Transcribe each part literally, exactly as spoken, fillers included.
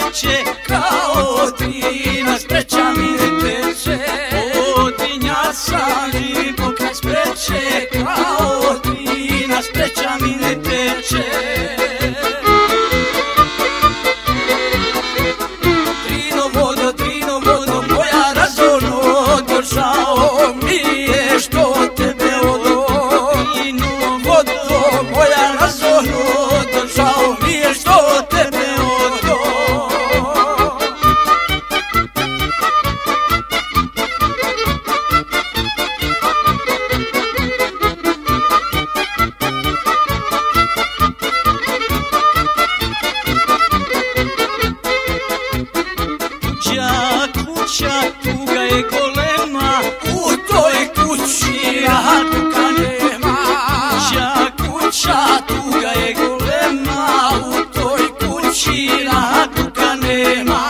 spreće, kao trina spreća mi ne teče. Potinja sam i pokraj spreće, kao trina spreća mi ne teče. Trino vodo, trino vodo, moja razorno, žao mi je što tebe odo. Trino vodo, moja razorno, žao mi je što tebe odo. Kuća, kuća, tuga je golema, u toj kući raduka nema. Kuća, kuća, tuga je golema, u toj kući raduka nema.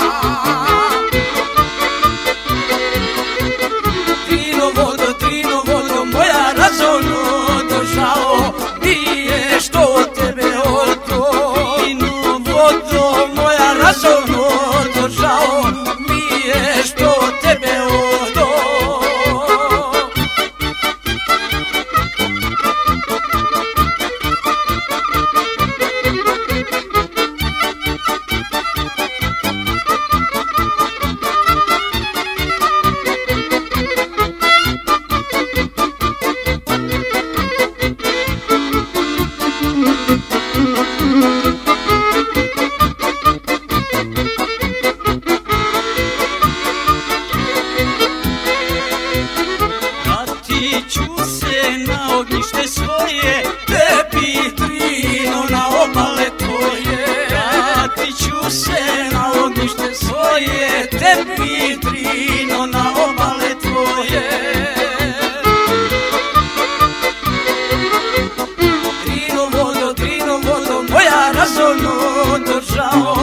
Trino vodo, trino vodo, moja razorno, žao mi je što tebe odo. Trino vodo, moja razorno, žao mi je što tebe odo. Ću se na ognjište svoje, tebi trino na obale tvoje. Vratit ću se na ognjište svoje, tebi trino na obale tvoje. Trino vodo, trino vodo, moja razorno, žao